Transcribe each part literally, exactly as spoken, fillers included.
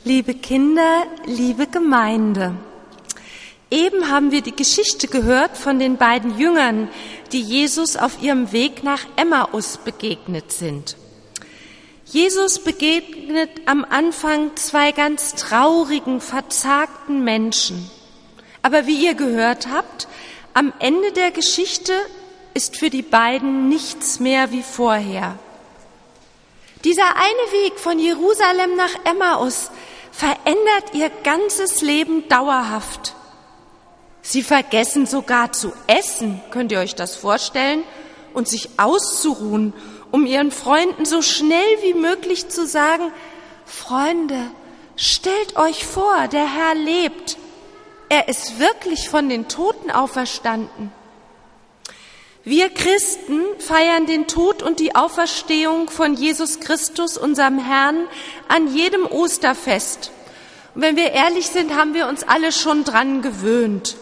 Liebe Kinder, liebe Gemeinde, eben haben wir die Geschichte gehört von den beiden Jüngern, die Jesus auf ihrem Weg nach Emmaus begegnet sind. Jesus begegnet am Anfang zwei ganz traurigen, verzagten Menschen. Aber wie ihr gehört habt, am Ende der Geschichte ist für die beiden nichts mehr wie vorher. Dieser eine Weg von Jerusalem nach Emmaus verändert ihr ganzes Leben dauerhaft. Sie vergessen sogar zu essen, könnt ihr euch das vorstellen, und sich auszuruhen, um ihren Freunden so schnell wie möglich zu sagen: Freunde, stellt euch vor, der Herr lebt. Er ist wirklich von den Toten auferstanden. Wir Christen feiern den Tod und die Auferstehung von Jesus Christus, unserem Herrn, an jedem Osterfest. Und wenn wir ehrlich sind, haben wir uns alle schon dran gewöhnt.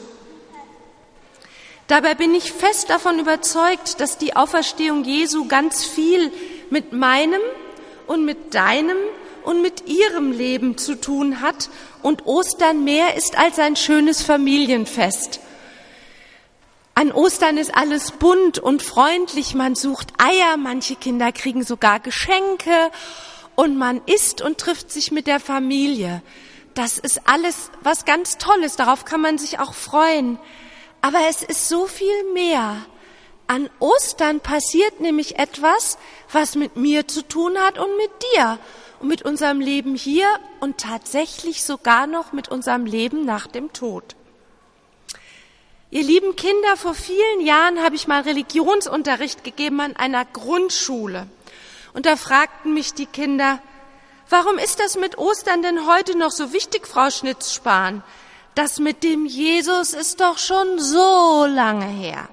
Dabei bin ich fest davon überzeugt, dass die Auferstehung Jesu ganz viel mit meinem und mit deinem und mit ihrem Leben zu tun hat und Ostern mehr ist als ein schönes Familienfest. An Ostern ist alles bunt und freundlich, man sucht Eier, manche Kinder kriegen sogar Geschenke und man isst und trifft sich mit der Familie. Das ist alles was ganz Tolles, darauf kann man sich auch freuen. Aber es ist so viel mehr. An Ostern passiert nämlich etwas, was mit mir zu tun hat und mit dir und mit unserem Leben hier und tatsächlich sogar noch mit unserem Leben nach dem Tod. Ihr lieben Kinder, vor vielen Jahren habe ich mal Religionsunterricht gegeben an einer Grundschule. Und da fragten mich die Kinder: Warum ist das mit Ostern denn heute noch so wichtig, Frau Schnitzspahn? Das mit dem Jesus ist doch schon so lange her.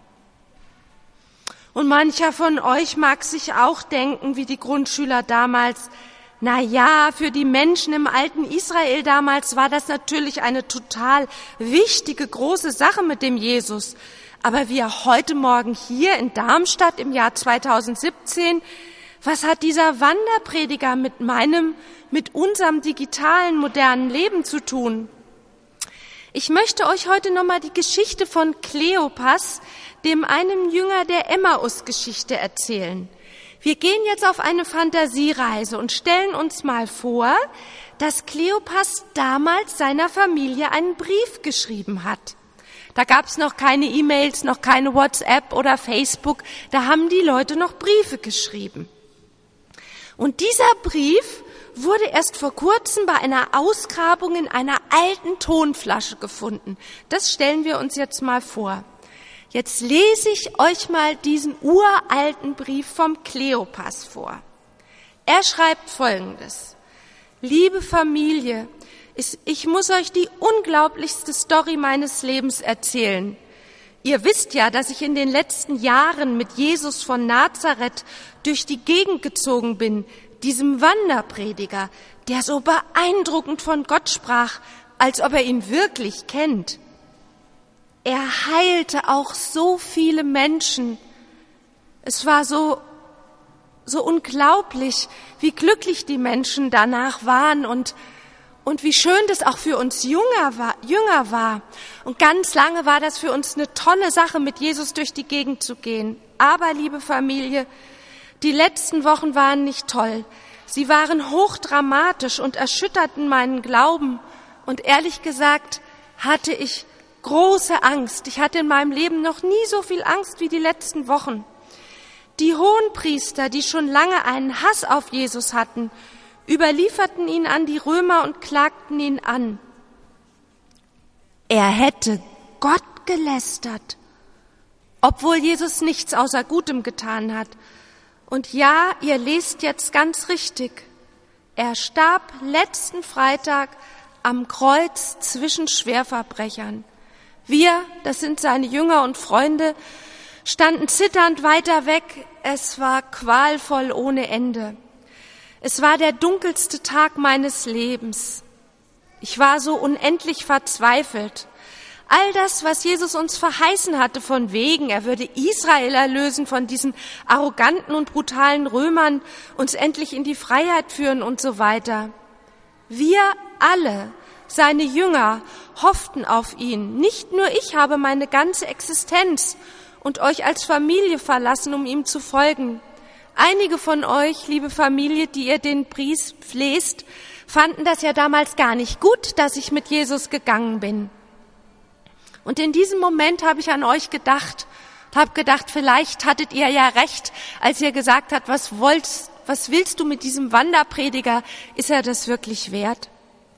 Und mancher von euch mag sich auch denken, wie die Grundschüler damals: Na ja, für die Menschen im alten Israel damals war das natürlich eine total wichtige, große Sache mit dem Jesus. Aber wir heute Morgen hier in Darmstadt im Jahr zweitausendsiebzehn, was hat dieser Wanderprediger mit meinem, mit unserem digitalen, modernen Leben zu tun? Ich möchte euch heute nochmal die Geschichte von Kleopas, dem einen Jünger der Emmaus-Geschichte, erzählen. Wir gehen jetzt auf eine Fantasiereise und stellen uns mal vor, dass Kleopas damals seiner Familie einen Brief geschrieben hat. Da gab es noch keine E-Mails, noch keine WhatsApp oder Facebook, da haben die Leute noch Briefe geschrieben. Und dieser Brief wurde erst vor kurzem bei einer Ausgrabung in einer alten Tonflasche gefunden. Das stellen wir uns jetzt mal vor. Jetzt lese ich euch mal diesen uralten Brief vom Kleopas vor. Er schreibt Folgendes: Liebe Familie, ich muss euch die unglaublichste Story meines Lebens erzählen. Ihr wisst ja, dass ich in den letzten Jahren mit Jesus von Nazareth durch die Gegend gezogen bin, diesem Wanderprediger, der so beeindruckend von Gott sprach, als ob er ihn wirklich kennt. Er heilte auch so viele Menschen. Es war so, so unglaublich, wie glücklich die Menschen danach waren und, und wie schön das auch für uns Jünger war, Jünger war. Und ganz lange war das für uns eine tolle Sache, mit Jesus durch die Gegend zu gehen. Aber, liebe Familie, die letzten Wochen waren nicht toll. Sie waren hochdramatisch und erschütterten meinen Glauben. Und ehrlich gesagt hatte ich große Angst. Ich hatte in meinem Leben noch nie so viel Angst wie die letzten Wochen. Die Hohenpriester, die schon lange einen Hass auf Jesus hatten, überlieferten ihn an die Römer und klagten ihn an. Er hätte Gott gelästert, obwohl Jesus nichts außer Gutem getan hat. Und ja, ihr lest jetzt ganz richtig. Er starb letzten Freitag am Kreuz zwischen Schwerverbrechern. Wir, das sind seine Jünger und Freunde, standen zitternd weiter weg. Es war qualvoll ohne Ende. Es war der dunkelste Tag meines Lebens. Ich war so unendlich verzweifelt. All das, was Jesus uns verheißen hatte von wegen, er würde Israel erlösen von diesen arroganten und brutalen Römern, uns endlich in die Freiheit führen und so weiter. Wir alle, seine Jünger, hofften auf ihn. Nicht nur ich habe meine ganze Existenz und euch als Familie verlassen, um ihm zu folgen. Einige von euch, liebe Familie, die ihr den Brief lest, fanden das ja damals gar nicht gut, dass ich mit Jesus gegangen bin. Und in diesem Moment habe ich an euch gedacht, habe gedacht, vielleicht hattet ihr ja recht, als ihr gesagt habt, was wollt, was willst du mit diesem Wanderprediger? Ist er das wirklich wert?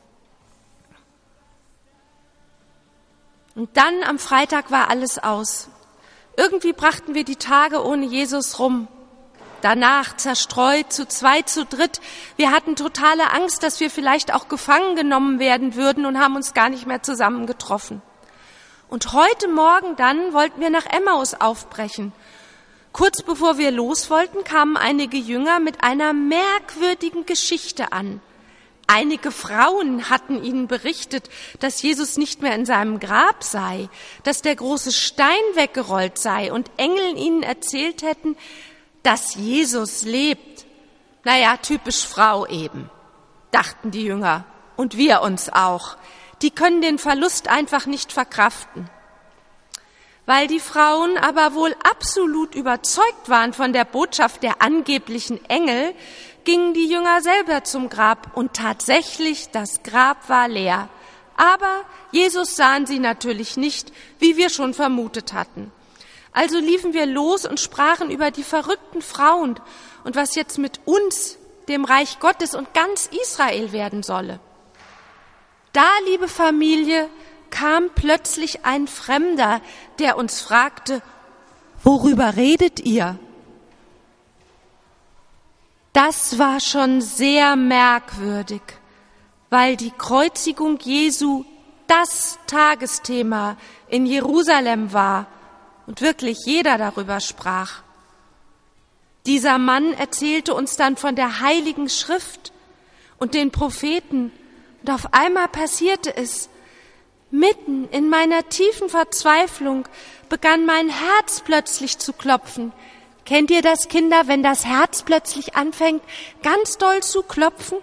Und dann am Freitag war alles aus. Irgendwie brachten wir die Tage ohne Jesus rum. Danach zerstreut, zu zweit, zu dritt. Wir hatten totale Angst, dass wir vielleicht auch gefangen genommen werden würden und haben uns gar nicht mehr zusammengetroffen. Und heute Morgen dann wollten wir nach Emmaus aufbrechen. Kurz bevor wir los wollten, kamen einige Jünger mit einer merkwürdigen Geschichte an. Einige Frauen hatten ihnen berichtet, dass Jesus nicht mehr in seinem Grab sei, dass der große Stein weggerollt sei und Engel ihnen erzählt hätten, dass Jesus lebt. Naja, typisch Frau eben, dachten die Jünger und wir uns auch. Die können den Verlust einfach nicht verkraften. Weil die Frauen aber wohl absolut überzeugt waren von der Botschaft der angeblichen Engel, gingen die Jünger selber zum Grab und tatsächlich, das Grab war leer. Aber Jesus sahen sie natürlich nicht, wie wir schon vermutet hatten. Also liefen wir los und sprachen über die verrückten Frauen und was jetzt mit uns, dem Reich Gottes und ganz Israel werden solle. Da, liebe Familie, kam plötzlich ein Fremder, der uns fragte, worüber redet ihr? Das war schon sehr merkwürdig, weil die Kreuzigung Jesu das Tagesthema in Jerusalem war und wirklich jeder darüber sprach. Dieser Mann erzählte uns dann von der Heiligen Schrift und den Propheten und auf einmal passierte es. Mitten in meiner tiefen Verzweiflung begann mein Herz plötzlich zu klopfen. Kennt ihr das, Kinder, wenn das Herz plötzlich anfängt, ganz doll zu klopfen?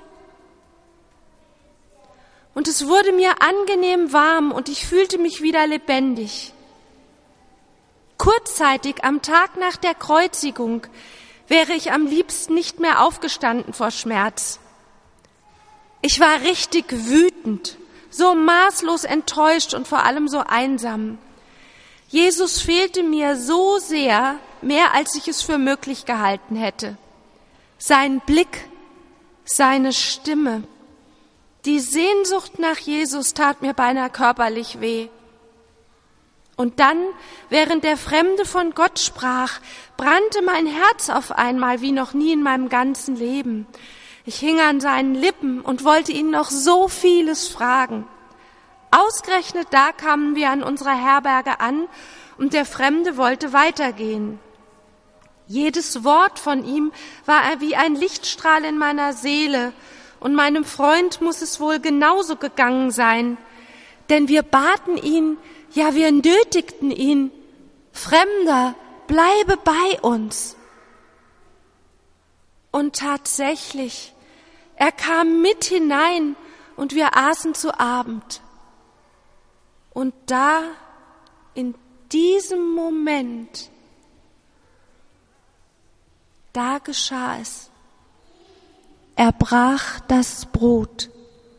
Und es wurde mir angenehm warm und ich fühlte mich wieder lebendig. Kurzzeitig am Tag nach der Kreuzigung wäre ich am liebsten nicht mehr aufgestanden vor Schmerz. Ich war richtig wütend, so maßlos enttäuscht und vor allem so einsam. Jesus fehlte mir so sehr, mehr als ich es für möglich gehalten hätte. Sein Blick, seine Stimme, die Sehnsucht nach Jesus tat mir beinahe körperlich weh. Und dann, während der Fremde von Gott sprach, brannte mein Herz auf einmal wie noch nie in meinem ganzen Leben. Ich hing an seinen Lippen und wollte ihn noch so vieles fragen. Ausgerechnet da kamen wir an unserer Herberge an und der Fremde wollte weitergehen. Jedes Wort von ihm war wie ein Lichtstrahl in meiner Seele und meinem Freund muss es wohl genauso gegangen sein, denn wir baten ihn, ja, wir nötigten ihn, Fremder, bleibe bei uns. Und tatsächlich, er kam mit hinein und wir aßen zu Abend. Und da, in diesem Moment, da geschah es. Er brach das Brot.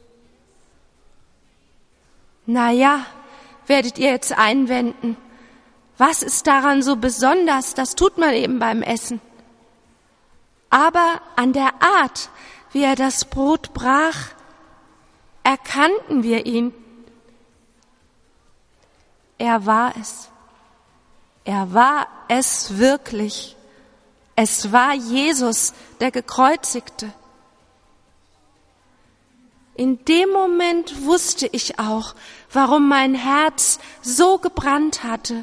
Na ja, werdet ihr jetzt einwenden. Was ist daran so besonders? Das tut man eben beim Essen. Aber an der Art, wie er das Brot brach, erkannten wir ihn. Er war es. Er war es wirklich. Es war Jesus, der Gekreuzigte. In dem Moment wusste ich auch, warum mein Herz so gebrannt hatte.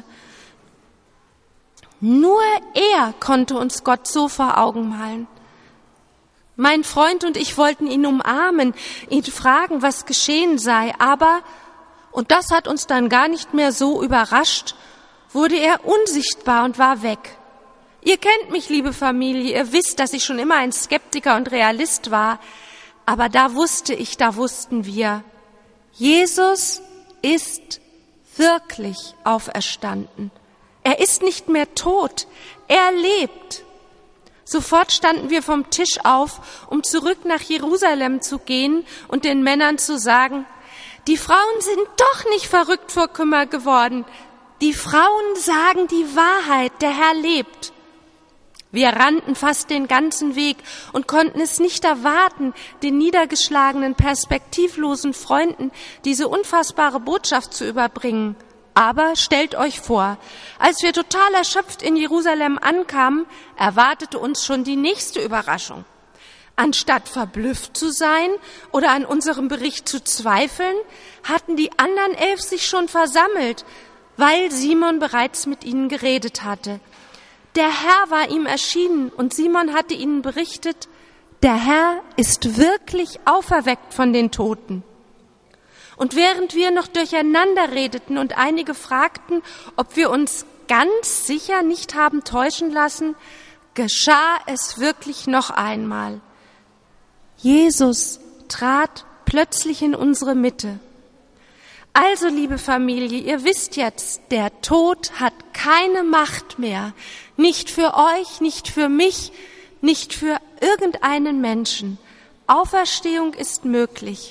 Nur er konnte uns Gott so vor Augen malen. Mein Freund und ich wollten ihn umarmen, ihn fragen, was geschehen sei, aber, und das hat uns dann gar nicht mehr so überrascht, wurde er unsichtbar und war weg. Ihr kennt mich, liebe Familie, ihr wisst, dass ich schon immer ein Skeptiker und Realist war, Aber da wusste ich, da wussten wir, Jesus ist wirklich auferstanden. Er ist nicht mehr tot, er lebt. Sofort standen wir vom Tisch auf, um zurück nach Jerusalem zu gehen und den Männern zu sagen, die Frauen sind doch nicht verrückt vor Kummer geworden. Die Frauen sagen die Wahrheit, der Herr lebt. Wir rannten fast den ganzen Weg und konnten es nicht erwarten, den niedergeschlagenen, perspektivlosen Freunden diese unfassbare Botschaft zu überbringen. Aber stellt euch vor, als wir total erschöpft in Jerusalem ankamen, erwartete uns schon die nächste Überraschung. Anstatt verblüfft zu sein oder an unserem Bericht zu zweifeln, hatten die anderen elf sich schon versammelt, weil Simon bereits mit ihnen geredet hatte. Der Herr war ihm erschienen und Simon hatte ihnen berichtet, der Herr ist wirklich auferweckt von den Toten. Und während wir noch durcheinander redeten und einige fragten, ob wir uns ganz sicher nicht haben täuschen lassen, geschah es wirklich noch einmal. Jesus trat plötzlich in unsere Mitte. Also, liebe Familie, ihr wisst jetzt, der Tod hat keine Macht mehr. Nicht für euch, nicht für mich, nicht für irgendeinen Menschen. Auferstehung ist möglich.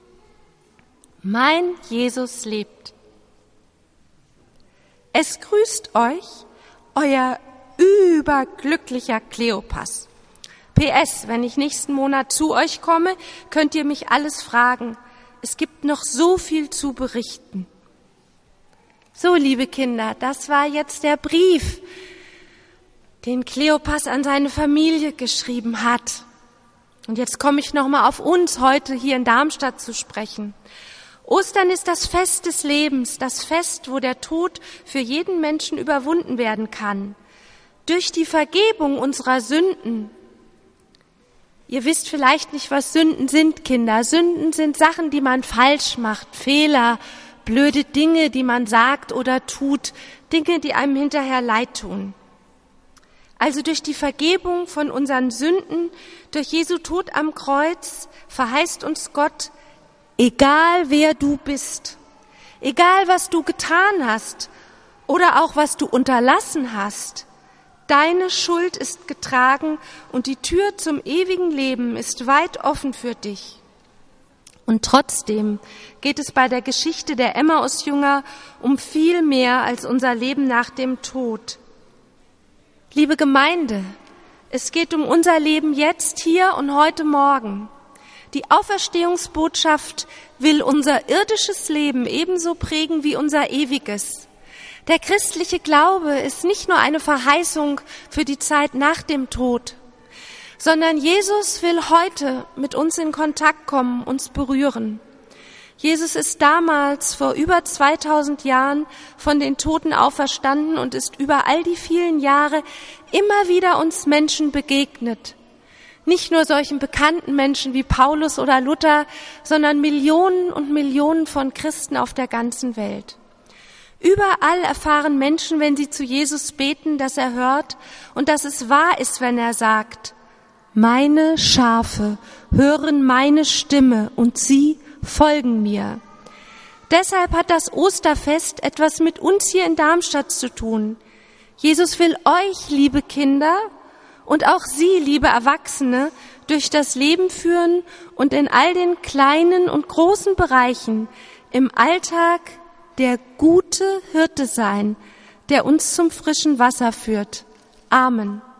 Mein Jesus lebt. Es grüßt euch, euer überglücklicher Kleopas. P S, wenn ich nächsten Monat zu euch komme, könnt ihr mich alles fragen. Es gibt noch so viel zu berichten. So, liebe Kinder, das war jetzt der Brief, den Kleopas an seine Familie geschrieben hat. Und jetzt komme ich nochmal auf uns heute hier in Darmstadt zu sprechen. Ostern ist das Fest des Lebens, das Fest, wo der Tod für jeden Menschen überwunden werden kann. Durch die Vergebung unserer Sünden. Ihr wisst vielleicht nicht, was Sünden sind, Kinder. Sünden sind Sachen, die man falsch macht, Fehler, blöde Dinge, die man sagt oder tut, Dinge, die einem hinterher leid tun. Also durch die Vergebung von unseren Sünden, durch Jesu Tod am Kreuz, verheißt uns Gott, egal wer du bist, egal was du getan hast oder auch was du unterlassen hast, deine Schuld ist getragen und die Tür zum ewigen Leben ist weit offen für dich. Und trotzdem geht es bei der Geschichte der Emmaus-Jünger um viel mehr als unser Leben nach dem Tod. Liebe Gemeinde, es geht um unser Leben jetzt, hier und heute Morgen. Die Auferstehungsbotschaft will unser irdisches Leben ebenso prägen wie unser ewiges. Der christliche Glaube ist nicht nur eine Verheißung für die Zeit nach dem Tod, sondern Jesus will heute mit uns in Kontakt kommen, uns berühren. Jesus ist damals vor über zweitausend Jahren von den Toten auferstanden und ist über all die vielen Jahre immer wieder uns Menschen begegnet. Nicht nur solchen bekannten Menschen wie Paulus oder Luther, sondern Millionen und Millionen von Christen auf der ganzen Welt. Überall erfahren Menschen, wenn sie zu Jesus beten, dass er hört und dass es wahr ist, wenn er sagt, meine Schafe hören meine Stimme und sie folgen mir. Deshalb hat das Osterfest etwas mit uns hier in Darmstadt zu tun. Jesus will euch, liebe Kinder, und auch Sie, liebe Erwachsene, durch das Leben führen und in all den kleinen und großen Bereichen im Alltag der gute Hirte sein, der uns zum frischen Wasser führt. Amen.